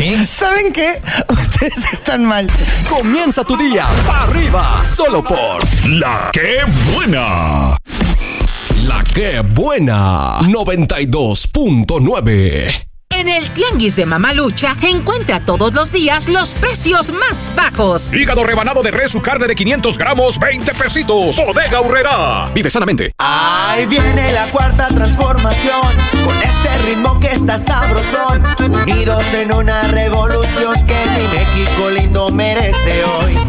mí? ¿Saben qué? Ustedes están mal. Comienza tu día para arriba, solo por La Que Buena. La Que Buena 92.9. En el Tianguis de Mamalucha encuentra todos los días los precios más bajos. Hígado rebanado de res, su carne de 500 gramos, 20 pesitos. Bodega Aurrerá. Vive sanamente. Ahí viene la cuarta transformación, con este ritmo que está sabrosón. Unidos en una revolución que mi México lindo merece hoy.